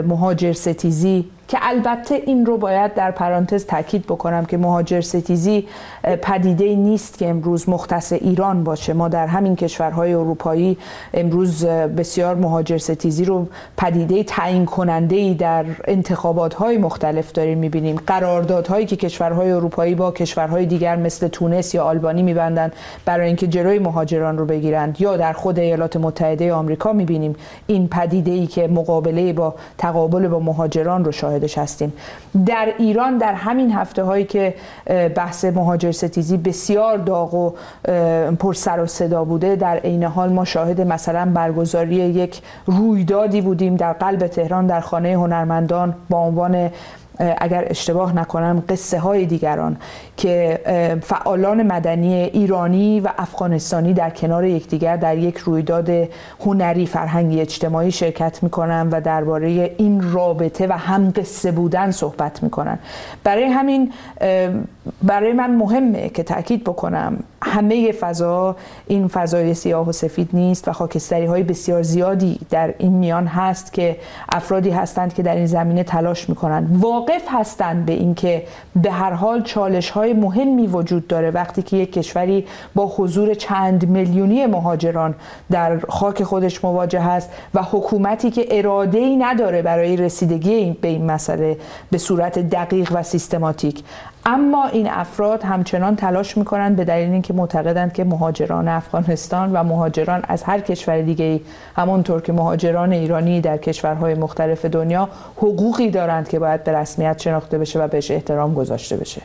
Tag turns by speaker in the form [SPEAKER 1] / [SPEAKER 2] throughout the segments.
[SPEAKER 1] مهاجر ستیزی، که البته این رو باید در پرانتز تاکید بکنم که مهاجر ستیزی پدیده نیست که امروز مختص ایران باشه. ما در همین کشورهای اروپایی امروز بسیار مهاجر ستیزی رو پدیده تعیین کننده‌ای در انتخابات‌های مختلف داریم می‌بینیم. قراردادهایی که کشورهای اروپایی با کشورهای دیگر مثل تونس یا آلبانی می‌بندند برای اینکه جلوی مهاجران رو بگیرند، یا در خود ایالات متحده آمریکا می‌بینیم این پدیده‌ای که مقابله با تقابل با مهاجران رو شاهدش هستیم. در ایران در همین هفته‌هایی که بحث مهاجر ستیزی بسیار داغ و پر سر و صدا بوده، در عین حال ما شاهد مثلا برگزاری یک رویدادی بودیم در قلب تهران در خانه هنرمندان با عنوان، اگر اشتباه نکنم، قصه های دیگران، که فعالان مدنی ایرانی و افغانستانی در کنار یکدیگر در یک رویداد هنری فرهنگی اجتماعی شرکت میکنن و درباره این رابطه و هم قصه بودن صحبت میکنن. برای همین برای من مهمه که تاکید بکنم همه فضا این فضای سیاه و سفید نیست و خاکستری های بسیار زیادی در این میان هست که افرادی هستند که در این زمینه تلاش میکنند، واقف هستند به این که به هر حال چالش های مهمی وجود داره وقتی که یک کشوری با حضور چند میلیونی مهاجران در خاک خودش مواجه هست و حکومتی که اراده‌ای نداره برای رسیدگی به این مسئله به صورت دقیق و سیستماتیک. اما این افراد همچنان تلاش میکنند به دلیل اینکه معتقدند که مهاجران افغانستان و مهاجران از هر کشور دیگه‌ای همونطور که مهاجران ایرانی در کشورهای مختلف دنیا حقوقی دارند که باید به رسمیت شناخته بشه و بهش احترام گذاشته بشه.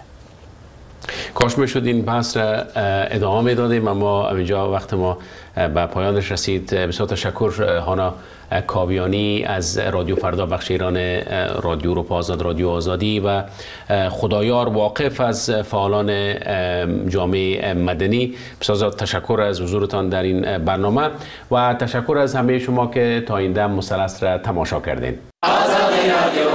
[SPEAKER 2] کاش میشد این بحث را ادامه دادیم، اما اینجا وقت ما به پایانش رسید. بسیار تشکر هانا کاویانی از رادیو فردا بخش ایران رادیو اروپا آزاد، رادیو آزادی، و خدایار واقف از فعالان جامعه مدنی. بسیار تشکر از حضورتان در این برنامه و تشکر از همه شما که تا این دم مثلث را تماشا کردین. آزادی رادیو.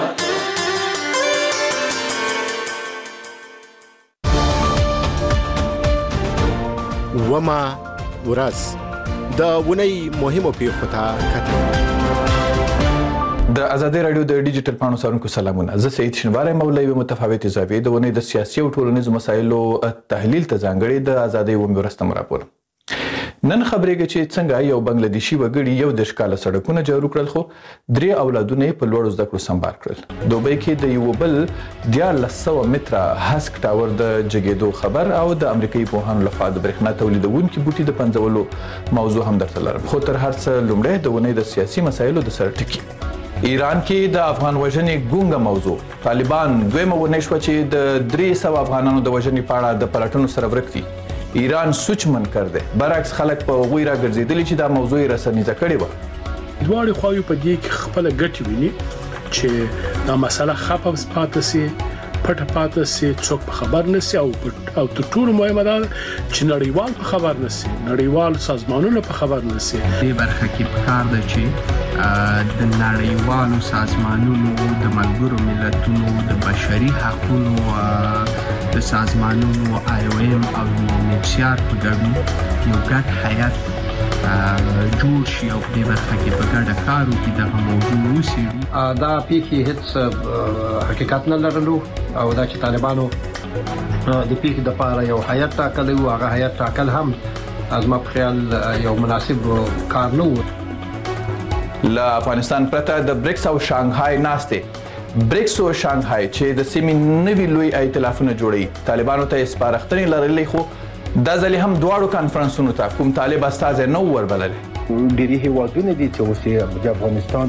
[SPEAKER 3] وما ورځ د ونې مهمو پیښو ته کتل.
[SPEAKER 4] د ازادي رادیو د ډیجیټل پاڼو څارونکو سلامونه. زه سعید شینواری مولوی و متفاوت زاویې د ونې د سیاسي او ټولنیزو مسایلو تحلیل ته ځانګړي د ازادي و مرسته راپور. نن خبرېږي چې څنګه یو بنگلاديشي وګړي یو د ښکاله سړکونه جوړ کړل، خو 3 اولادونه په لوړو زده کړو سمبال کړل. دوبۍ کې د یو بل 1400 متره هسک ټاور د جګېدو خبر او د امریکایي پوهانو لخوا د برېښنا تولیدونکي بوټي د پنځولو موضوع هم درته لرم. خو تر هر څه لومړی د ونې د سیاسي مسایلو د سره ټکي. ایران کې د افغان وژنې ګونګه موضوع. طالبان دویمه ونې شوه چې د 300 افغانانو د وژنې په اړه د پلټنو سره ورک دي. ایران سوچ منکر دی، برعکس خلک په غوی را ګرځېدلي چې دا موضوع یې رسنیزه کړې وه.
[SPEAKER 5] دواړې خواوې په دې کې خپله ګټې ویني چې دا مسله خفه پاتې سي، پټه پاتې سي، څوک په خبر نه سي، او تر ټولو مهمه دا چې نړیوال په خبر نه سي، نړیوال سازمانونه په خبر نه سي.
[SPEAKER 6] دې برخه کې پکار ده چې د نړیوالو سازمانونو، د ملګرو ملتونو، د بشري حقوقو د سازمانونو IOM او UNHCR په ګډون یو ګډ هیئت جوړ شي او دې برخه کې په ګډه کار وکړي دغه موضوع وڅېړي.
[SPEAKER 7] دا پیښې هیڅ حقیقت نه لرلو او دا چې طالبانو د پیښې دپاره یو هیئت ټاکلی و، هغه هیئت ټاکل هم زما په خیال یو مناسب کار نه و.
[SPEAKER 4] له افغانستان پرته د بریکس او شانګهای ناستې بریکس او شانګهای چې د سیمې نوي لوی ائتلافونه جوړوي، طالبانو ته سپارښتنې لرلې، خو دا ځل هم دواړو کانفرنسونو ته کوم طالب استازی نه وربللی.
[SPEAKER 8] ډېری هیوادونه دي چې اوس د افغانستان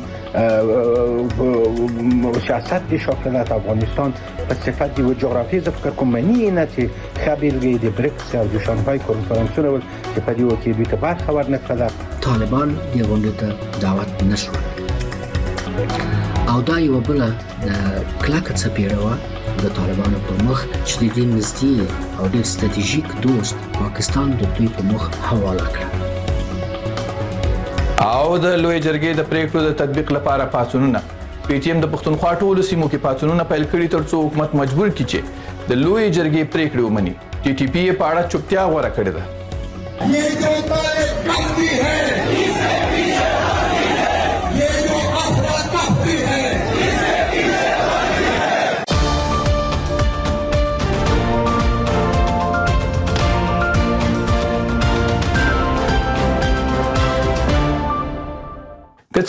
[SPEAKER 8] سیاست د شاکلت افغانستان په صفت یو جغرافیه ز فکر کوم معنی نه چې خبرګي د بریکس او د شانګهای کانفرنسونه ول چې په دې وخت کې دوی ته برخه ورنکړه.
[SPEAKER 9] طالبان دې غونډې ته دعوت نشول او دا یو بل کلکه څپېړه وه د طالبانو په مخ چې د دې نږدې او ډېر ستراتیژیک دوست پاکستان د دوی په مخ حواله کړه.
[SPEAKER 4] او د لوی جرګې د پریکړو د تطبیق لپاره پاڅونونه. PTM د پښتونخوا ټولو سیمو کې پاڅونونه پیل کړي ترڅو حکومت مجبور کړي چې د لوی جرګې پریکړې ومني. TTP یې په اړه چوپتیا غوره کړې ده.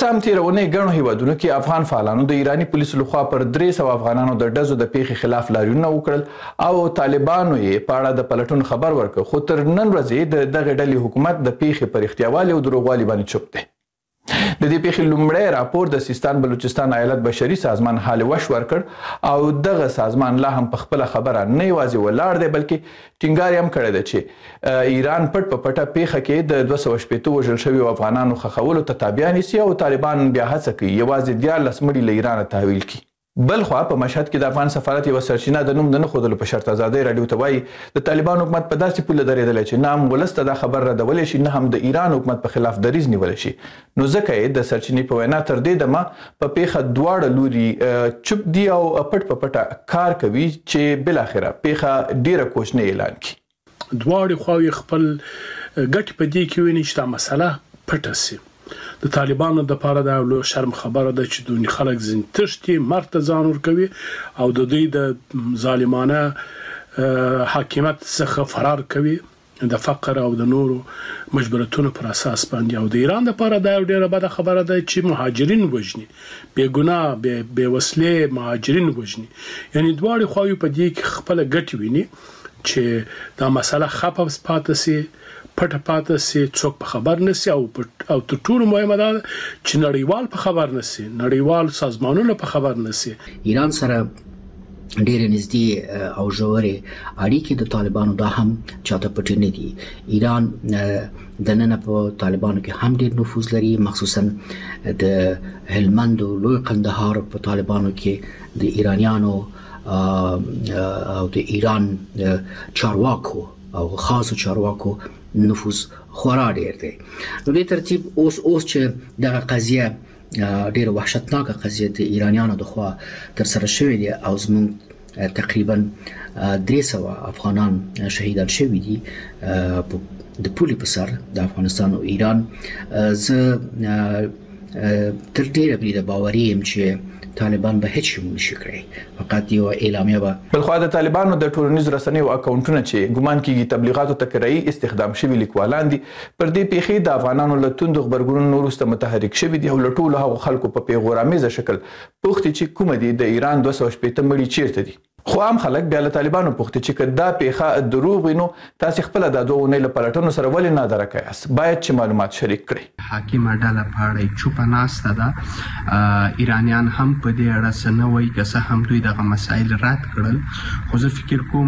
[SPEAKER 4] څه هم تېرونې ګڼو هیوادونو کې افغان فعالانو د ایراني پولیسو لخوا پر 300 افغانانو د ډزو د پیښې خلاف لاریونونه وکړل او طالبانو یې په اړه د پلټون خبر ورکړ، خو تر نن ورځې د دغه ډلې حکومت د پیښې پر احتیاوالي او دروغوالي باندې چوپ دی. د دې پیښې لومړی راپور د سیستان بلوچستان ایالت بشري سازمان حال وش ورکړ او دغه سازمان لا هم په خپله خبره نه یوازې ولاړ دی بلکې ټینګار هم کړی دی چې ایران پټ په پټه پیښه کې د 260 وژل شویو افغانانو ښخولو ته تابع نیسي او طالبان بیا هڅه کوي یوازې 14 مړي له ایرانه تحویل کړي. بل خوا په مشهد کې د افغان سفارت یو سرچینه د نوم د نه ښودلو په شرط ازادۍ راډیو ته وایي د طالبان حکومت په داسې پوله درېدلی چې نه هم ولس ته دا خبر ردولی شي نه هم د ایران حکومت په خلاف دریځ نیولی شي، نو ځکه یې د سرچینې په وینا تر دې دمه په پیښه دواړه لوري چوپ دي او پټ په پټه کار کوي چې بالاخره پیښه ډیره کوچنۍ اعلان کړي.
[SPEAKER 5] دواړې خواوې خپل ګټې په دې کې ویني چې دا مسله پټه سي. د طالبانو د پاره دا لو شرم خبره ده چې دوی خلک زین تشتي مرته ځان ور کوي او د دوی د ظالمانه حاکمیت څخه فرار کوي د فقر او د نورو مجبورتونو پر اساس باندې. او د ایران د پاره دا ډیره بده خبره ده چې مهاجرین وژني، بے ګناه بے وسلې مهاجرین وژني. یعنی دواړي خواوې په دې کې خپل ګټ ویني چې دا مسله خپه پاتې سي، پټه پاتې سي، څوک په خبر نسی او تر ټولو مهمه ده چې نړیوال په خبر نسی، نړیوال سازمانونه په خبر نسی.
[SPEAKER 9] ایران سره ډېر نږدې او ژورې اړیکې د طالبانو دا هم چاته پټې نه دي. ایران د نن په طالبانو کې هم ډېر نفوذ لري، مخصوصا د هلمند او لوی قندهار په طالبانو کې د ایرانیانو او د ایران چارواکو او خاصو چارواکو نفوذ خورا ډیر دی. نو دې ترتیب اوس چې دغه قضیه ډیره وحشتناکه قضیه د ایرانیانو د خوا تر سره شوې دي او زموږ تقریبا 300 افغانان شهیدان شوي دي د پولې په سر د افغانستان او ایران. زه تر ډیره بریده باوري یم چې طالبان به هیڅ شی نشي کړی، فقط یو اعلامیه به.
[SPEAKER 4] بلخوا د طالبانو د ټولنیزو رسنیو اکاونټونه چې ګمان کیږي تبلیغاتو ته کرایي استخدام شوي لیکوالان دي پر دې پیښې د افغانانو له توندو غبرګونونو وروسته متحرک شوي دي او له ټولو هغو خلکو په پیغورآمیزه شکل پوښتي چې کومه دي د ایران 260 مړي چیرته دي. خو عام خلک بیا له طالبانو پوښتي چې که دا پیښه دروغ وي نو تاسې خپله دا 2 اونۍ له پلټنو سره ولې نادرکه یاست؟ باید چې معلومات شریک کړئ.
[SPEAKER 6] حاکمه ډله په اړه چوپه ناسته ده. ایرانیان هم په دې اړه څه نه وایي، که څه هم دوی دغه مسایل رد کړل. خو زه فکر کوم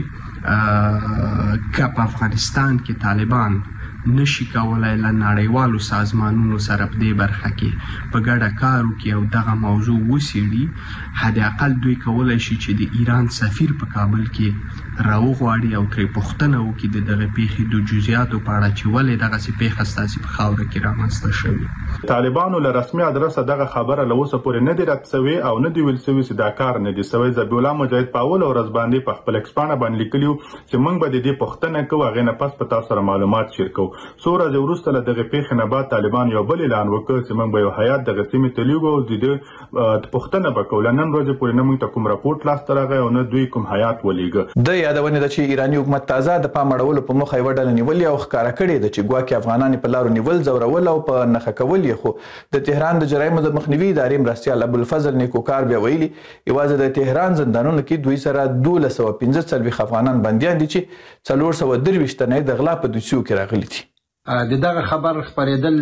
[SPEAKER 6] چې که په افغانستان کې طالبان نشي کولای له نړیوالو سازمانونو سره په دې برخه کې په ګډه کار وکړي او دغه موضوع وڅېړي، حد اقل دوی کولی شي چې د ایران سفیر په کابل کې راوغواړي او ترې پوښتنه وکړي د دغه پیښې د جزئیاتو په اړه چې ولې دغسې پیښه ستاسې په خاوره کې رامنځته شوې.
[SPEAKER 10] طالبانو له رسمي ادرسه دغه خبره له اوسه پورې نه دي رد سوې او نه دي ویل سوي چې دا کار نه دي سوی. ذبیح الله مجاهد په اوله ورځ باندې په خپل ایکسپانه باندې لیکلي چې موږ به د دې پوښتنه کوو، هغې نه پس په تاسو سره معلومات شیر کوو. څو ورځې وروسته له دغې پیښې نه بعد طالبان یو بل اعلان وکړ چې موږ به یو هیات دغه سیمې ته لیږو او د دې پوښتنه به کوو. له نن ورځې پورې نه موږ ته کوم راپورټ لاسته راغی او نه دوی کوم هیات ولیږه.
[SPEAKER 4] د یادونې ده چې ایراني حکومت تازه د پام اړولو په موخه یوه ډله نیولې او ښکاره کړې ده چې ګواکې افغانان په لارو نیول، ځورول او په نښه کول یې. خو د تهران د جرایمو د مخنیوي ادارې مرستیال ابوالفضل نیکوکار بیا ویلي یوازې د تهران زندانونو کې دوی سره 1245 افغانان بندیان دي چې 423 تنه د غلا په دوسیو کې راغلي دي.
[SPEAKER 7] د دغه خبر خبرېدل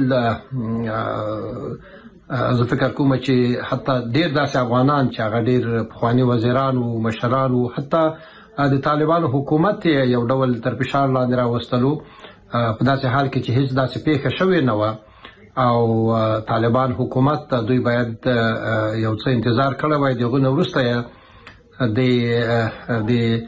[SPEAKER 7] زه فکر کوم چې حتی ډیر داسې افغانان چې هغه ډیر پخواني وزیران او مشران او حتی د طالبانو حکومت یو ډول تر فشار لاندې راوستلو په داسې حال کې چې هیڅ داسې پیښه شوې نه وه او طالبان حکومت دوی باید یو څه انتظار کړی وای. دغه نه وروسته د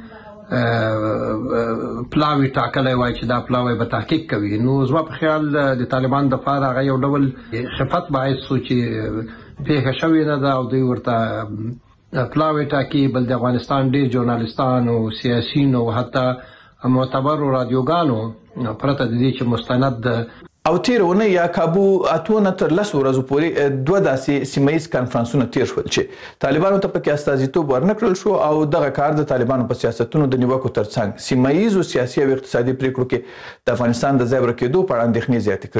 [SPEAKER 7] پلاوی ټاکلی وای چې دا پلاوی به تحقیق کوي. نو زما په خیال د طالبان د پاره هغه یو ډول خفت باعث شو چې پیښه شوې نه ده او دوی ورته پلاوی ټاکي. بل د افغانستان ډېر ژورنالستان او سیاسیون او حتی معتبرو رادیوګانو پرته د دې چې مستند
[SPEAKER 4] او تیر ونه یا کابو اتونه تر 10 ورځو پورې 2 داسې سیمایي کانفرنسونه تیر شول چې طالبانو ته پکې استازیتوب ورنکړل شو او دغه کار د طالبانو په سیاستونو د نیوکو ترڅنګ سیمایي او سیاسي او اقتصادي پریکړو کې د افغانستان د ځای ورکېدو په اړه اندېښنې زیاتې کړې دي.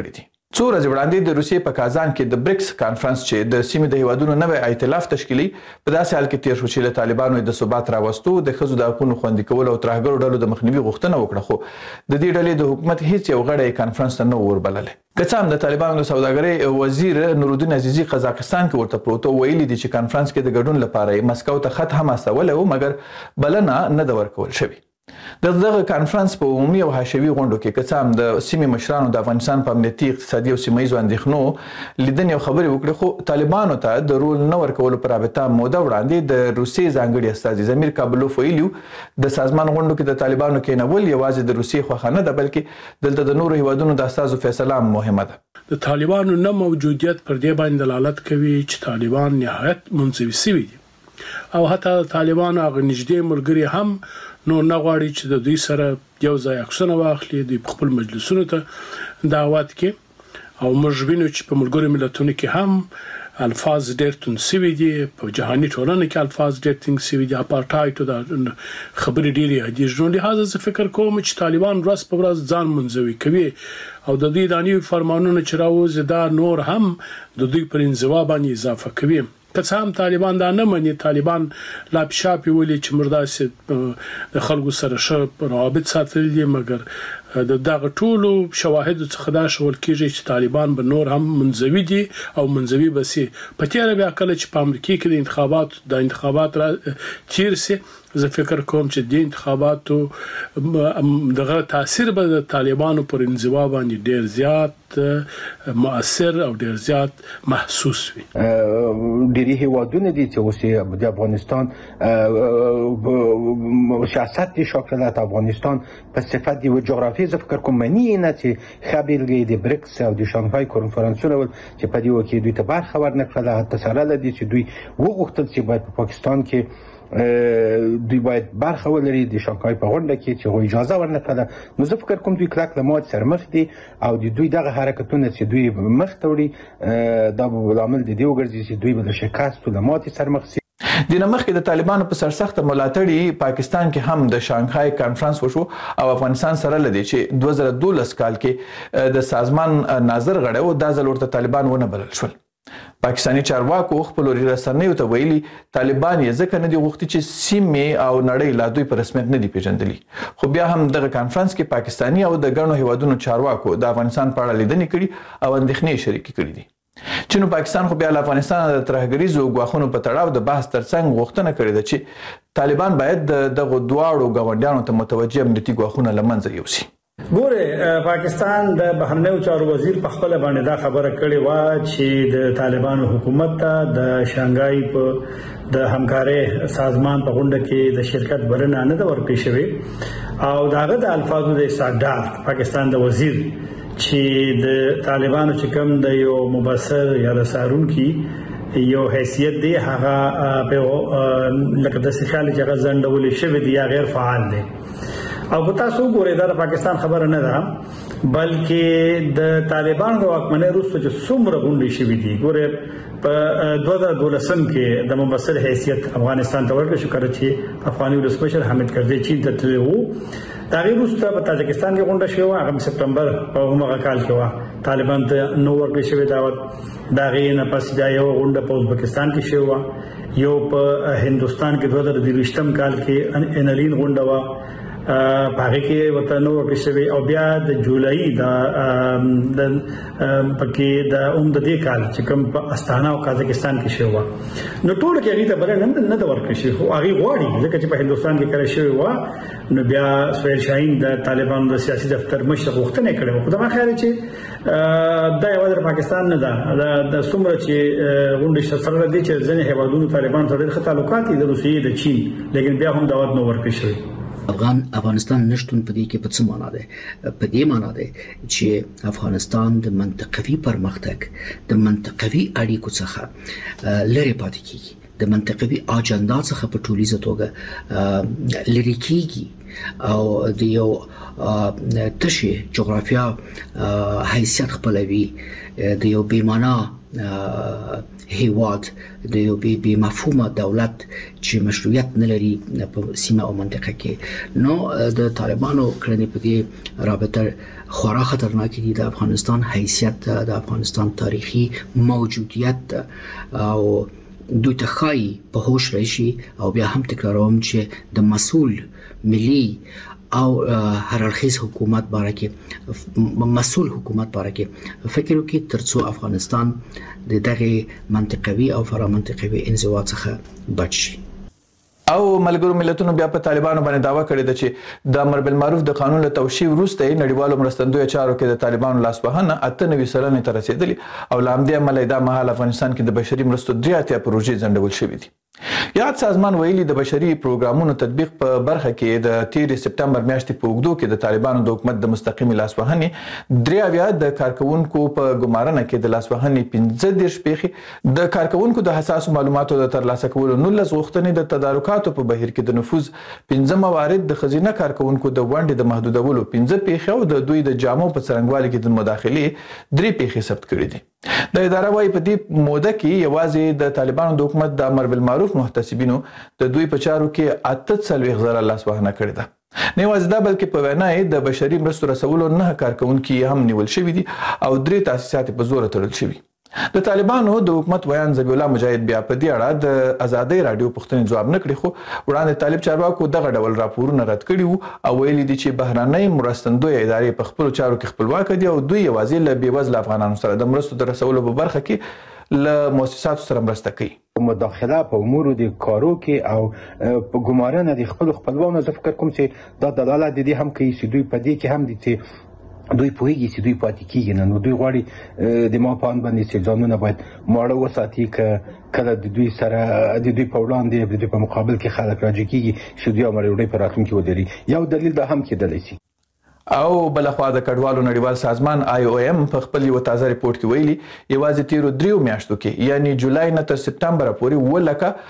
[SPEAKER 4] څو ورځې وړاندې د روسیې په کازان کې د بریکس کانفرنس چې د سیمې د هیوادونو نوی ائتلاف تشکیلي په داسې حال کې تیر شو چې له طالبانو د ثبات راوستو د ښځو د حقوقو خوندي کول او ترهګرو ډلو د مخنیوي غوښتنه وکړه، خو د دې ډلې د حکومت هیڅ یو غړی کانفرنس ته نه وربللی. که څه هم د طالبانو د سوداګرۍ وزیر نورالدین عزیزي قزاقستان کې ورته پروت ویلي دي چې کانفرنس کې د ګډون لپاره مسکو ته خط هم استولی و، مګر بلنه نه ده ورکول شوې. دغه کانفرنس په عمومي او حاشوي غونډو کې که څه هم د سیمې مشرانو د افغانستان په امنیتي، اقتصادي او سیمه ییزو اندېښنو لیدنې او خبرې وکړې، خو طالبانو ته د رول نه ورکولو په رابطه موده وړاندې د روسیې ځانګړي استازي زمیر کابلوف ویلي د سازمان غونډو کې د طالبانو کېنول یوازې د روسیې خوښه نه ده، بلکې دلته د نورو هیوادونو د استازو فیصله هم مهمه ده.
[SPEAKER 5] د طالبانو نه موجودیت پر دې باندې دلالت کوي چې طالبان نهایت منزوي شوي دي او حتی طالبانو هغه نږدې ملګري هم نو نه غواړي چې د دوی سره یو ځای عکسونه واخلي، دوی په خپل مجلسونو ته دعوت کې او موږ وینو چې په ملګرو ملتونو کې هم الفاظ ډېر توند شوي دي، په جهاني ټولنه کې الفاظ ډېر تنګ شوي دي، اپارټایډ د خبرې ډېرې حدیث. لهدا زه فکر کوم چې طالبان ورځ په ورځ ځان منزوي کوي او د دوی دانی فرمانونه چې راوځي دا نور هم د دوی پر انزوا باندې اضافه کوي. که څه هم طالبان دا نه مني، طالبان لا پښاپي ولي چې مرداسه د خلکو سره ښه روابط ساتل دي، مګر د دغه ټولو شواهد څخه دا شول کېږي چې طالبان به نور هم منزوي دي او منزوي بسي. په تیر بیا کله چې په امریکا کې د انتخابات را تیر سي، زه فکر کوم چې د انتخاباتو دغه تاثیر به د طالبانو پر انزوا باندې ډیر زیات مؤثر او ډیر زیات محسوس وي.
[SPEAKER 8] ډیری هیوادونه دي چې اوس د افغانستان سیاست شاکلات افغانستان په صفت دی و جغرافیه زه فکر کوم منی نه چې خبرګي د بریکس او د شانګهای کنفرانسونه چې په دې وکي دوی ته برخه ورنکړه، حتی سره لدی چې دوی وغوښتل چې باید په پاکستان کې دوی باید برخه ولري د شانګهای په غونډه کې چې اجازه ورنکړه. نو زه فکر کوم دوی کلک له مات سره مخ دي او د دوی دغه حرکتونه چې دوی مخ ته وړي دا به عامل د دې وګرځي چې دوی به د شکست او مات سره مخ شي.
[SPEAKER 4] د نمخ کې د طالبانو په سرسخت ملاتړي پاکستان کې هم د شانګهای کانفرنس وشو او افغانستان سره لدی چې 2012 کال کې د سازمان ناظر غړو د ځل ورته طالبان ونه بلل شول. پاکستاني چارواکو خپل رسنیو ته ویلي طالبان یې ځکه نه دي غوښتي چې سیمې او نړۍ لا دوی په رسمیت نه دي پیژندلي، خو بیا هم دغه کانفرنس کې پاکستاني او د ګڼو هیوادونو چارواکو د افغانستان په اړه لیدنې کړي او اندېښنې شریکې کړي دي. چین او پاکستان خو بیا له افغانستان د ترهګریزو ګواښونو په تړاو د بحث ترڅنګ غوښتنه کړې ده چې طالبان باید دغه دواړو ګاونډیانو ته متوجه امنیتي ګواښونه له منځه یوسي.
[SPEAKER 11] ګوره پاکستان د بهرنیو چارو وزیر په خپل باندې دا خبره کړې و چې د طالبانو حکومت ته د شانګهای په د همکارۍ سازمان په غونډه کې د شرکت بلنه نه ده ورکړې شوې او داغه د الفاظو د صدر پاکستان د وزیر چې د طالبانو چې کوم د یو مبصر یا د سارونکي یو حیثیت دی هغه په لکه د سخال چې هغه ځندول شوی دی یا غیر فعال دی او په تاسو ګورئ دا پاکستان خبره نه ده بلکې د طالبان د واکمنۍ وروسته چې څومره غونډې شوې دي. ګورئ په 2012 کې د مبصر حیثیت افغانستان ته ورکړل شو کړه چې افغاني ولسمشر حامد کرزي چین ته تللی وو. دا غیر وروسته په تاجکستان کې غونډه شوه هغه سپتمبر په همغه کال کې و طالبان ته نو ورکړل شوی دعوت. دا غي نه پس دا یو غونډه په ازبکستان کې شوه، یو په هندستان کې 2023 کال کې انلین غونډه و پاره کې وته نو ورکړل شوی او بیا د جولای د پکې د د دې کال چې کوم په استانا او قزاقستان کې شوه. نو ټول کې هغه ته بل نه ورکړل شي خو هغه غواړي ځکه چې په هندستان کې کړی شوی و. نو بیا سهیل شاهین د طالبانو د سیاسي دفتر مشر غوښتنه کړې و. خو دا خیال چې دا یو د پاکستان نه ده د څومره چې غونډه سره دي چې ځنې هیوادونو طالبان سره ښه تعلقات دي د روسیې د چین، لیکن بیا هم دعوت نه ورکړل شوی.
[SPEAKER 9] افغانستان نشټون په دې کې په څه معنا ده؟ په دې معنا ده چې افغانستان د منطقوي پرمختګ د منطقوي اړیکو څخه لري پاتې کیږي، د منطقوي اجنډا څخه په ټولیزه توګه لري کیږي او د یو تشي جغرافیا حیثیت خپلوي، د یو بیمانه هیواد د یو بی مفهومه دولت چې مشروعیت نه لري په سیمه او منطقه کې. نو د طالبانو کړنې په دې رابطه خورا خطرناک دي. د افغانستان حیثیت، د افغانستان تاریخي موجودیت او دوی ته ښایي په هوش راشي. او بیا هم تکراروم چې د مسؤل ملي او هر اړخیز حکومت باره کې، مسؤل حکومت باره کې فکر وکړي ترڅو افغانستان د دغه منطقوي او فرامنطقوي انزوا څخه بچ شي.
[SPEAKER 4] او ملګرو ملتونو بیا په طالبانو باندې دعوا کړې ده چې د امر بالمعروف د قانون له توشیح وروسته نړیوالو مرستندویو چارو کې د طالبانو لاسوهنه 98 سلنې ته رسیدلي او له همدې امله دا مهال افغانستان کې د بشري مرستو 83 پروژې ځنډول شوې دي. یاد سازمان ویلي د بشري پروګرامونو تطبیق په برخه کې د 13 سپتمبر میاشتې په اوږدو کې د طالبانو د حکومت د مستقیمي لاسوهنې 3 د کارکونکو په ګمارنه کې د لاسوهنې 15 پیښې، د کارکونکو د حساس معلوماتو د ترلاسه کولو 19 غوښتنې، د تدارکاتو په بهیر کې د نفوذ 15 موارد، د خزینه کارکونکو د ونډې د محدودولو 15 پیښې او د دوی د جامو په څرنګوالي کې د مداخلې 3 پیښې ثبت کړې دي. د اداره وايي په دې موده کې یوازې د طالبانو د حکومت د امر بالمعروف محتسبینو د دوی په چارو کې 48 زره لاسوهنه کړې ده. نه یوازې دا بلکې په وینا یې د بشري مرستو رسولو 9 کارکونکي هم نیول شوي دي او 3 تاسیسات په زور تړل شوي. د طالبانو د حکومت ویان ذبیح الله مجاهد بیا په دې اړه د ازادۍ رادیو پوښتنې ځواب نه کړي، خو وړاندې طالب چارواکو دغه ډول راپورونه رد کړي وو او ویلي دي چې بهرنۍ مرستندویه ادارې په خپلو چارو کې خپلواک دي او دوی یوازې له بېوزله افغانانو سره د مرستو د رسولو په برخه کې له مؤسساتو سره مرسته کوي.
[SPEAKER 8] مداخله په امور د کارو کې او په ګمارنه د خپلوانو زه فکر کوم چې دا دلالت دي هم کوي چې دوی په دې کې هم دي چې دوی پوهیږي چې دوی پاتې کیږي نه، نو دوی غواړي د ما پان باندې چې ځانونه باید ماړه وساتي که کله د دوی سره د دوی په وړاندې د دوی په مقابل کې خلک راجع کیږي چې دوی امر په راتلونکي ودري. یو دلیل دا هم کېدلی شي.
[SPEAKER 4] او بلخوا د کډوالو نړیوال سازمان IOM په خپل یو تازه ریپورت کې ویلي یوازې تیرو 3 میاشتو کې یعنی جولای نه تر سپتمبر پورې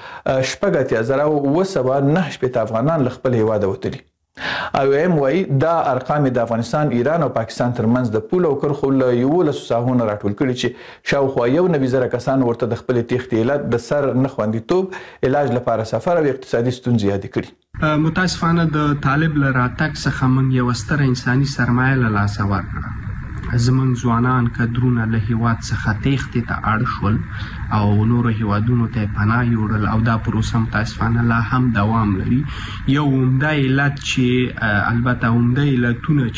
[SPEAKER 4] 1,809 افغانان له خپل هیواده وتلي. IOM وايي دا ارقام د افغانستان، ایران او پاکستان ترمنځ د پول او کرخو له 11 ساحونو راټول کړي چې شاوخوا 1,000 کسان ورته د خپل تېښتې علت د سر نه خوندیتوب، علاج لپاره سفر او اقتصادي ستونزې یادې کړي.
[SPEAKER 6] متاسفانه د طالب له راتګ څخه موږ یوه ستره انساني سرمایه له لاسه ورکړه. زموږ ځوانان کدرونه له هیواد څخه تېښتې ته اړ شول او نورو هیوادونو ته پناه یوړل او دا پروسه متاسفانه لا هم دوام لري. یو عمده علت چې البته عمده علتونه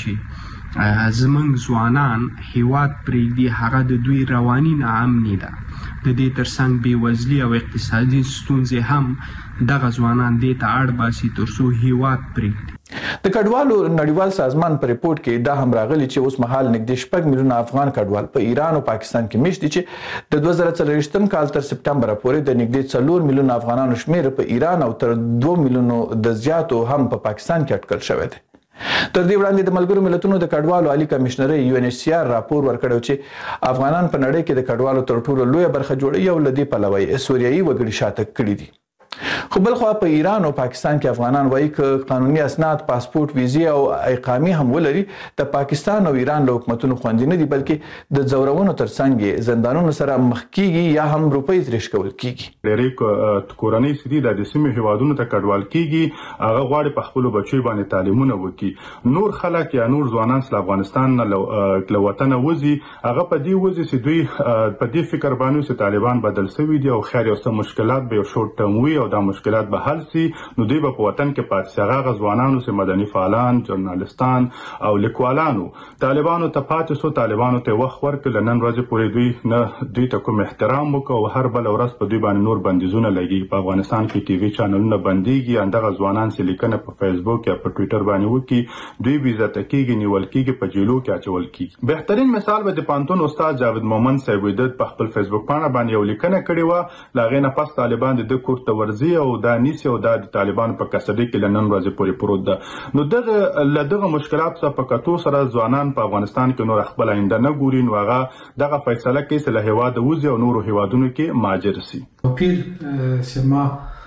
[SPEAKER 6] چې زموږ ځوانان هیواد پرېږدي هغه د دوی رواني ناامني ده. د دې ترڅنګ بېوزلي او اقتصادي ستونزې هم دغه ځوانان دې ته اړ باسي ترڅو هیواد پرېږدي.
[SPEAKER 4] د کډوالو نړیوال سازمان په ریپورت کې دا هم راغلي چې اوس مهال نږدې 6 میلیونه افغان کډوال په ایران او پاکستان کې مېشت دي چې د 2024 کال تر سپتمبر پورې د نږدې 4 میلیونه افغانانو شمېر په ایران او تر 2 میلیونو د زیاتو هم په پاکستان کې اټکل شوی دی. تر دې وړاندې د ملګرو ملتونو د کډوالو عالی کمشنرۍ UNHCR راپور ورکړی چې افغانان په نړۍ کې د کډوالو تر ټولو لویه برخه جوړوي او له دې پلوه یې سوریایي وګړي شاته کړي دي. خو بلخوا په ایران او پاکستان کې افغانان وایي چې قانوني اسناد، پاسپورت، ویزې او اقامې هم ولري د پاکستان او ایران له حکومتونو خوندي نه دي بلکې د ځورونو ترڅنګ یې زندانونو سره مخ کیږي یا هم روپۍ ترېش کول کیږي.
[SPEAKER 10] ډېرې کورنۍ سړي د سیمې هیوادونو ته کډوال کیږي، هغه غواړي په خپلو بچیو باندې تعلیمونه وکړي. نور خلک یا نور ځوانان چې افغانستان نه له وطنه وځي هغه په دې وځي چې دوی په دې فکر باندې چې طالبان بدل شوي دي او خیر یو څه مشکلات به یو شورت ټرم وي او دا مشکلات به حل سي، نو دوی به په وطن کې پاتې شي. هغه ځوانانو چې مدني فعالان، ژورنالستان او لیکوالانو طالبانو ته پاتې شو، طالبانو ته وخت ورکړ، نن ورځې پورې دوی نه دوی ته کوم احترام وکړ او هر بل ورځ په دوی باندې نور بندیزونه لګي. په افغانستان کې ټي وي چینلونه بنديږي، اندغه ځوانان چې لیکنه په فیسبوک یا په ټوئیټر باندې وکړي دوی بې عزته کیږي، نیول کیږي، په جیلو کې اچول کیږي. بهترین مثال به د پانتون استاد جاوید مومن صاحب په خپل فیسبوک باندې یو لیکنه کړې و، لاغې نه پس طالبان د کور ته ورځي او دا نیسي او دا د طالبان په کسټډي کې لنن ورځې پورې پروت ده. نو دغه مشکلات څخه په کتو سره ځوانان په افغانستان کې نور خپل آینده نه ګوري، نو هغه دغه فیصله کوي چې له هیواد وځي او نورو هیوادونو کې مهاجر شي.
[SPEAKER 12] پیر سیما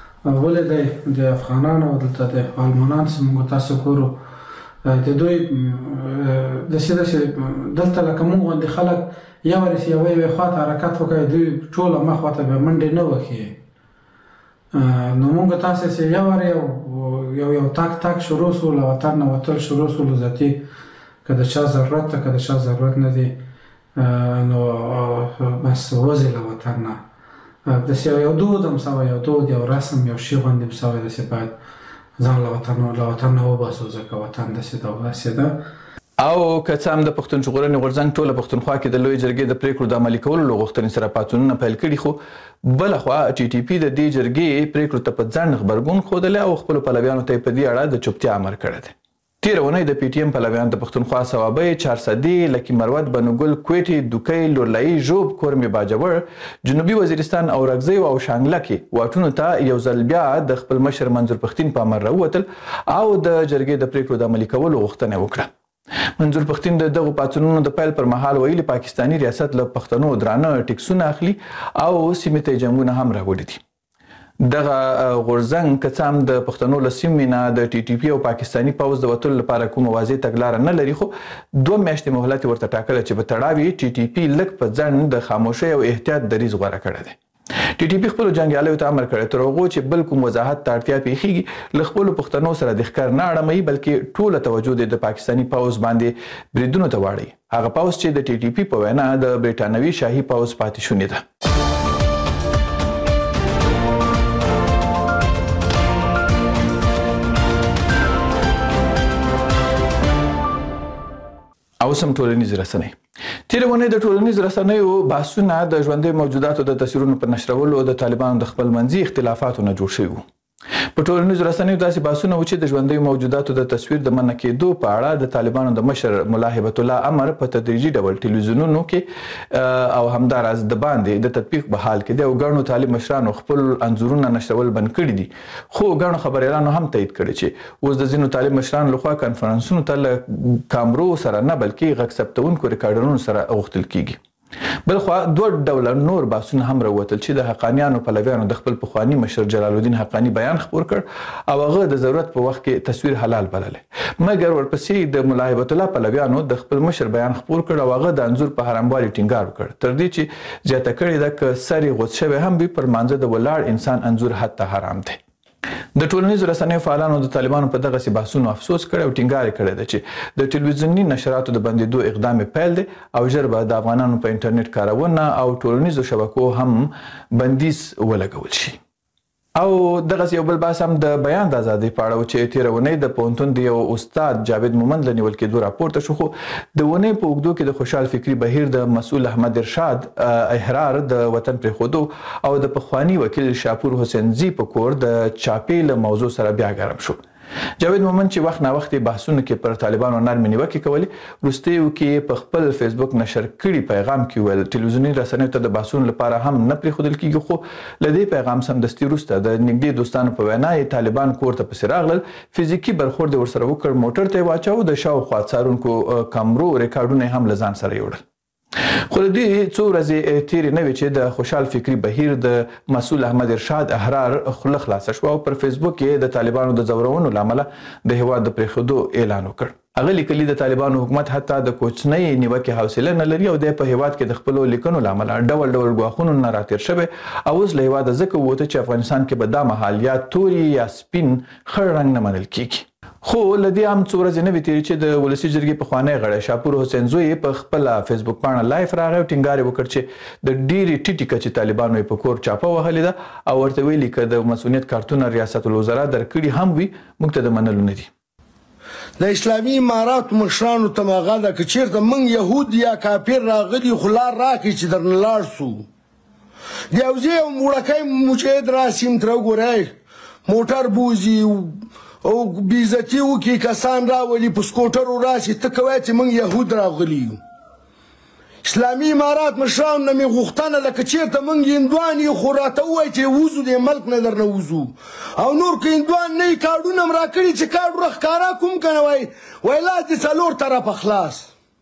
[SPEAKER 12] ولې د افغانانو دلته د آلمانان څخه تاسو کورو د دوی د سیده دلته لکه موږ د خلک یا ورسې یوې خواته حرکت وکړي دوی ټوله مخواته به منډې نه وکړي. نو موږ تاسې چې یو تاک شروع سو له وطن نه وتل شروع سو ذاتي که د چا ضرورت ته که د چا ضرورت نه دی نو بس وځي له وطن نه. داسې یو دود هم سوی یو دود یو رسم یو شي غوندې هم سوی داسې باید ځان له وطن نه وباسو ځکه وطن داسې ده.
[SPEAKER 4] او که څه هم د پښتون ژغورنې غورځنګ ټوله پښتونخوا کې د لویې جرګې د پریکړو د عملي کولو له غوښتنې سره پاڅونونه پیل کړي خو بلخوا ټي ټي پي د دې جرګې پریکړو ته په ځنډ غبرګون ښودلی او خپلو پلویانو ته یې په دې اړه د چوپتیا امر کړی دی. تېره اونۍ د پي ټي ایم پلویان د پښتونخوا صوابۍ، چارسدې، لکي مروت، بنوګل، کوټې، دوکۍ، لورلایي، ژوب، کورمې باجوړ، جنوبي وزیرستان او رګزیو او شانګله کې واټونو ته یو ځل بیا د خپل مشر منظور پښتین په امر راووتل او د جرګې د پریکړو د عملي کولو غوښتنه وکړه. منظور پښتین د دغو پاڅونونو د پیل پر مهال ویلي پاکستاني ریاست له پښتنو درانه ټیکسونه اخلي او سیمې ته جنګونه هم راوړي دي. دغه غورځنګ که څه هم د پښتنو له سیمې نه د ټي ټي پي او پاکستاني پوځ د وتلو لپاره کومه واضح تګلاره نه لري خو 2 میاشتې مهلت ورته ټاکلی چې په تړاو یې ټي ټي پي لږ په ځنډ د خاموشۍ او احتیاط دریځ غوره کړی دی. ټي ټي پي خپلو جنګیالیو ته امر کړی تر هغو چې بل کوم وضاحت ته اړتیا پیښیږي له خپلو پښتنو سره د ښکار نه اړموي بلکې ټوله توجه د پاکستاني پوځ باندې بریدونو ته واړوي. هغه پوځ چې د ټي ټي پي په وینا د برټانوي شاهي پوځ پاتې شونې ده. او سم ټولنیز رسنۍ. تېره اونۍ د ټولنیز رسنیو بحثونه د ژوندیو موجوداتو د تصویرونو په نشرولو د طالبانو د خپل منځي اختلافاتو نه جوړ شوي وو. په ټولنیزو رسنیو داسې بحثونه و چې د ژوندیو موجوداتو د تصویر د منع کېدو په اړه د طالبانو د مشر ملا هیبت الله امر په تدریجي ډول ټلویزیونونو کې او همداراز د باندې د تطبیق په حال کې دی او ګڼو طالب مشرانو خپل انځورونه نشرول بند کړي دي. خو ګڼو خبریالانو هم تایید کړي چې اوس د ځینو طالب مشرانو لخوا کنفرانسونو ته له کامرو سره نه بلکې غږ ثبتونکو ریکارډرونو سره غوښتل کیږي. بلخوا 2 ډوله نور بحثونه هم راووتل چې د حقانیانو پلویانو د خپل پخواني مشر جلال الدین حقانی بیان خپور کړ او هغه د ضرورت په وخت کې تصویر حلال بللی مګر ورپسې د ملا هیبت الله پلویانو د خپل مشر بیان خپور کړ او هغه د انځور په حراموالي ټینګار وکړ تر دې چې زیاته کړې ده که سر یې غوڅ شوی هم وي پر مانځه د ولاړ انسان انځور حتی حرام دی. د ټولنیزو رسنیو فعالانو د طالبانو په دغسې بحثونو افسوس کړی او ټینګار یې کړی ده چې د ټلویزیوني نشراتو د بندېدو اقدام پیل دی او ژر به د افغانانو په انټرنیټ کارونه او ټولنیزو شبکو هم بندیز ولګول شي. او دغسې یو بل بحث هم د بیان د ازادۍ په اړه و چې تېره اونۍ د پوهنتون د یو استاد جاوید مومند له نیول کېدو راپورته شو خو د اونۍ په اوږدو کې د خوشحال فکري بهیر د مسؤل احمد ارشاد احرار د وطن پرېښودو او د پخواني وکیل شاپور حسینزي په کور د چاپې له موضوع سره بیا ګرم شو. جاوید مومند چې وخت ناوخت بحثونو کې پر طالبانو نرمې نیوکې کولې وروستیو کې په خپل فیسبوک نشر کړي پیغام کې ویل ټلویزیوني رسنیو ته د بحثونو لپاره هم نه پرېښودل کېږي خو له دې پیغام سمدستي وروسته د نږدې دوستانو په وینا یې طالبان کور ته پسې راغلل فزیکي برخورد یې ورسره وکړ موټر ته یې واچاوه د شاوخوا څارونکو کامرو ریکارډونه یې هم له ځان سره یوړل. خو د دې څو ورځې تېرې نه وې چې د خوشحال فکري بهیر د مسؤل احمد ارشاد احرار خوله خلاصه شوه او پر فیسبوک کې د طالبانو د ځورونو له امله د هېواد د پرېښودو اعلان وکړ. هغه لیکلي د طالبانو حکومت حتی د کوچنۍ نیوکې حوصله نه لري او دی په هېواد کې د خپلو لیکنو له امله ډول ډول ګواښونو نه راتېر شوی او اوس له هېواده ځکه ووته چې افغانستان کې به دا مهال یا توري یا سپین خړ رنګ نه منل کېږي. خو له دې هم څو ورځې نه وې تېرې چې د ولسي جرګې پخوانی غړی شاپور حسینزوی په خپله فیسبوک پاڼه لایف راغی او ټینګار یې وکړ چې د ډېرې ټیټې کچې طالبانو یې په کور چاپه وهلې ده او ورته ویلي که د مسؤلیت کارتونه ریاست الوزرا درکړي هم وي موږ ته د منلو نه دي.
[SPEAKER 13] د اسلامي اماراتو مشرانو ته مغه ده که چېرته موږ یهود یا کافر راغلي خو لار راکړي چې درنه لاړ سو د یو ځای یو وړکی مجاهد راسي م تره وګورئ موټر بوځي او بیزتي وکړي کسان راولي په سکوټرو راسي ته کوی چې موږ یهود راغلي یو اسلامي امارات مشرانو نه مې غوښتنه لکه چېرته موږ هندوان یو خو راته ووایي چې وځو دې ملک نه درنه وځو او نور که هندوان نه یي کارډونه م راکړي چې کارډ راښکاره کوم که نه وایي لاس دې 4 طرفه خلاص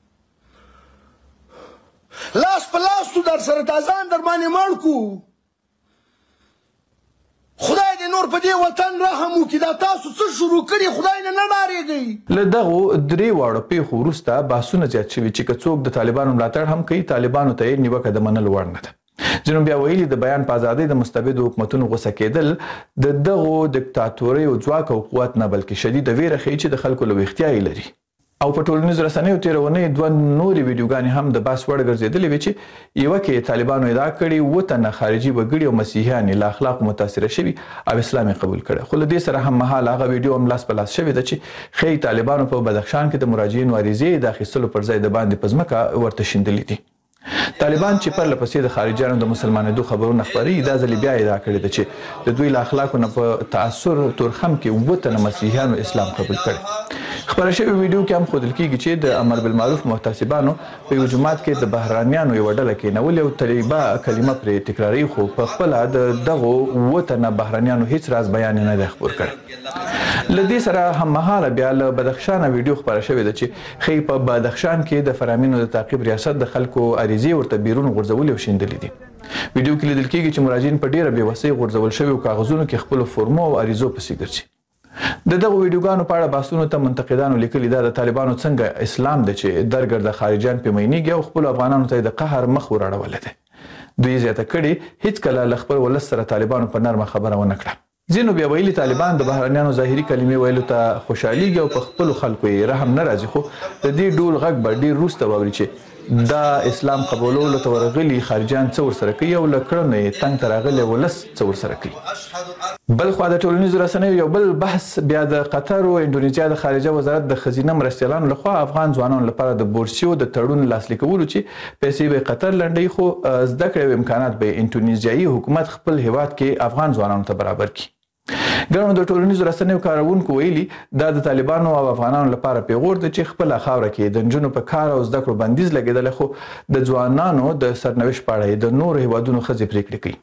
[SPEAKER 13] لاس په لاس تو در سره تا ځان در باندې مړ کو خدای دې نور په دې وطن رحم وکړي دا تاسو څه شروع کړي خدای نه ډارېږئ.
[SPEAKER 4] له دغو درې واړو پیښو وروسته بحثونه زیات شوي چې که څوک د طالبانو ملاتړ هم کوي طالبانو ته یې نیوکه د منلو وړ نه ده. ځینو بیا ویلي د بیان په ازادۍ د مستبدو حکومتونو غوسه کېدل د دغو دیکتاتوریو ځواک او قوت نه بلکې شدیده ویره ښیي چې د خلکو له ویښتیا یې لري. او په ټولنیزو رسنیو تېره اونۍ 2 نورې ویډیوګانې هم د بحث وړ ګرځېدلې وې چې یوه کې طالبانو ادعا کړې 7 تنه خارجي وګړي او مسیحیان له اخلاقو متاثره شوي او اسلام یې قبول کړی. خو له دې سره هم مهال هغه ویډیو هم لاس په لاس شوې ده چې ښیي طالبانو په بدخشان کې د مراجعینو عریضې د اخیستلو پر ځای د باندې په ځمکه ورته شیندلي دي. طالبان چې پرله پسې د خارجیانو د مسلمانېدو خبرونه خپروي دا ځلې بیا ادعا کړې ده چې د دوی له اخلاقو نه په تاثر تورخم کې 7 تنه مسیحیانو اسلام قبول کړی. خبره شوې ویډیو کې هم ښودل کېږي چې د امر بالمعروف محتسبانو په یو جومات کې د بهرانیانو یوه ډله کېنولې او طیبه کلمه پرې تکراروي خو په خپله د دغو 7 تنه بهرانیانو هیڅ راز بیان نه دی خپور کړی. له دې سره هممهاله بیا له بدخشانه ویډیو خپره شوې ده چې ښیي په بدخشان کې د فرامینو د تعقیب ریاست د خلکو عریضې ورته بیرون غورځولې او شیندلې دي. ویډیو کې لیدل کېږي چې مراجعین په ډیره بېوسۍ غورځول شویو کاغذونو کې خپلو فورمو او عریضو پسې ګرځي. د دغو ویډیوګانو په اړه بحثونو ته منتقدانو لیکلي دا د طالبانو څنګه اسلام دی چې درګرده خارجیان پې مینېږي او خپلو افغانانو ته یې د قهر مخ ور اړولی دی. دوی زیاته کړې هیڅکله له خپل ولس سره طالبانو په نرمه خبره ونه کړه. ځینو بیا ویلي طالبان د بهرنیانو ظاهري کلمې ویلو ته خوشحالېږي او په خپلو خلکو یې رحم نه راځي خو د دې ډول غږ به ډېر وروسته واوري چې دا اسلام قبولولو ته ورغلي خارجیان څه ورسره کوي او له کړنو یې تنګ ته راغلی ولس څه ورسره کوي. بل خوا د ټولنیزو رسنیو یو بل بحث بیا د قطر او انډونیزیا د خارجه وزارت د ښځینه مرستیالانو لخوا افغان ځوانانو لپاره د بورسیو د تړون لاسلیک کولو چې پیسې به قطر لنډوي خو زده کړې او امکانات به انډونیزیایي حکومت خپل هیواد کې افغان ځوانانو ته برابر کړي. ګڼو د ټولنیزو رسنیو کارونکو ویلي دا د طالبانو او افغانانو لپاره پیغور دی چې خپله خاوره کې د نجونو په کار او زده کړو بندیز لګېدلی خو د ځوانانو د سرنوشت په اړه یې د نورو هیوادونو ښځې پرېکړې کوي.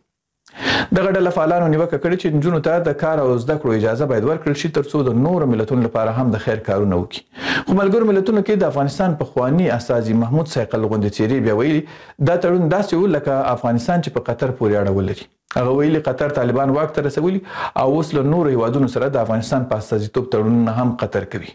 [SPEAKER 4] دغه ډله فعالانو نیوکه کړې چې نجونو ته د کار او زده کړو اجازه باید ورکړل شي ترڅو د نورو ملتونو لپاره هم د خیر کارونه وکړي. خو ملګرو ملتونو کې د افغانستان پخواني استازي محمود صیقل غوندې څېرې بیا ویلي دا تړون داسې و لکه افغانستان چې په قطر پورې اړه ولري. هغه ویلي قطر طالبان واک ته رسولي او اوس له نورو هیوادونو سره د افغانستان په استازیتوب تړونونه هم قطر کوي.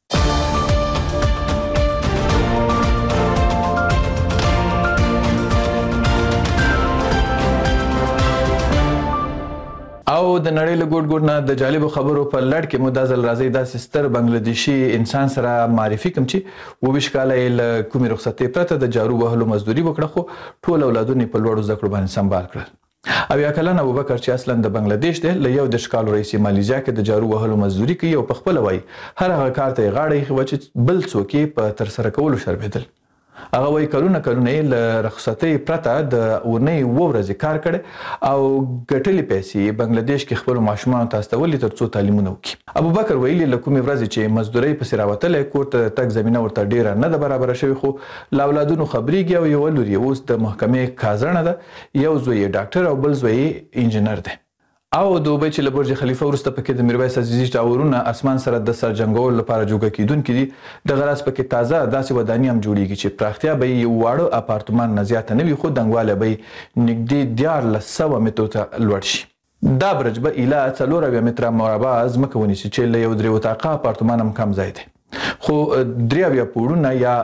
[SPEAKER 4] او د نړۍ له ګوټ ګوټ نه د جالبو خبرو په لړ کې مو دا ځل راځي داسې ستر بنګلادیشي انسان سره معرفي کوم چې 22 کاله یې له کومې رخصتۍ پرته د جارو وهلو مزدوري وکړه خو ټول اولادونه یې په لوړو زده کړو باندې سمبال کړل. 70 کلن ابوبکر چې اصلا د بنگلاديش دی له 11 کالو رئیس مالیزیا کې د جارو وهلو مزدوري کوي او په خپل وای هر هغه کار ته غاړه یې چې بل څوک یې په تر سره کولو شرمېدل. هغه وای کلونه له رخصتۍ پرته د اونۍ 2 ورځې کار کړي او ګټلې پیسې بنگلاديش کې خپل ماشومان ته استولې ترڅو تعلیمونه وکړي. ابوبکر ویلي له کومې ورځې چې مزدوري په سراوتلې کور ته تک زمينه ورته ډیره نه ده برابر شوی خو لا اولادونو خبريږي او یو لوري اوس د محکمې کازرنه ده یو زوی ډاکټر او بل زوی انجینر ده. او دوبۍ چې له برج خلیفه وروسته پکې د میرویس عزیزي ټاورونه اسمان سره د سر جنګولو لپاره جوړه کیدونکي دي د غراس پکې تازه داسې ودانۍ هم جوړیږي چې پراختیا به یو واړه اپارتمان نه زیاته نه وي خو دنګواله به نږدې 1400 مترو ته لوړ شي. دا برج به اله 4 متره مربع ځمکه ونیسي چې له یو 3 اتاقه اپارتمان هم کم ځای دی خو 3 پوړونه یا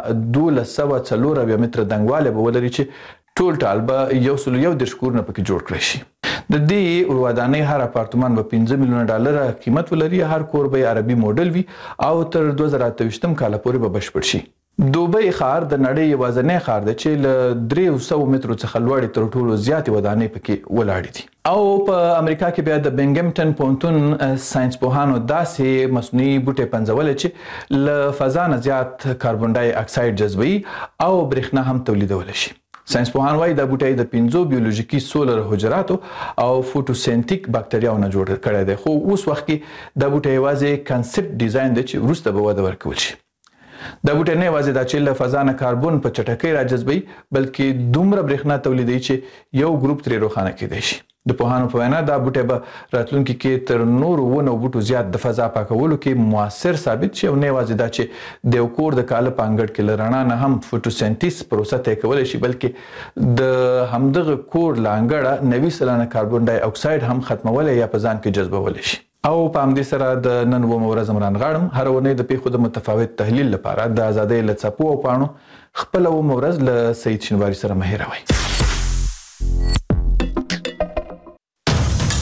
[SPEAKER 4] 1204 متره دنګواله به ولري چې ټول ټال به 110 کورونه پکې جوړ کړی شي. د دې ودانۍ هر اپارتمان به 5 میلیونه ډالر قیمت ولري هر کور به عربي موډل وي او تر 2028 کال پورې به بشپړ شي. دوبۍ ښار د نړۍ یوازینی ښار دی چې له 300 مترو څخه لوړې تر ټولو زیاتې ودانۍ پکې ولاړې دي. او په امریکا کې بیا د بنګمټن پونتون ساينس پوهانو داسې مصنوعي بوټي پنځولې چې له فضا نه زیات کاربن ډای اکساید جذبوي او برېښنا هم تولیدولی شي. ساينس پوهان وايي دا بوټي د 5 بیولوژیکي سولر حجراتو او فوټوسنتیک بکټریاو نه جوړ کړي دي خو اوس وخت کې دا بوټي یوازې کنسپټ ډیزاین دی چې وروسته به وده ورکول شي. دا بوټي نه یوازې د چیل فضا نه کاربن په چټکۍ راجذبوي بلکې دومره برېښنا تولیدوي چې یو ګروپ ترې روښانه کېدای شي. د پوهانو په وینا دا بوټي به راتلونکي کې تر نورو ونو بوټو زیات د فضا پاکولو کې موثر ثابت شي او نه یوازې دا چې د یو کور د کاله په انګړ کې له رڼا نه هم فوټوسنټیز پروسه طی کولی شي بلکې د همدغه کور له انګړه 90% کاربن ډای اکساید هم ختمولی یا په ځان کې جذبولی شي. او په همدې سره د نن اومه ورځ عمران غاړم هر اونۍ د پیښو د متفاوت تحلیل لپاره د ازادۍ له څپو او پاڼو خپله اومه ورځ له سعید شینواري سره مه هېروئ.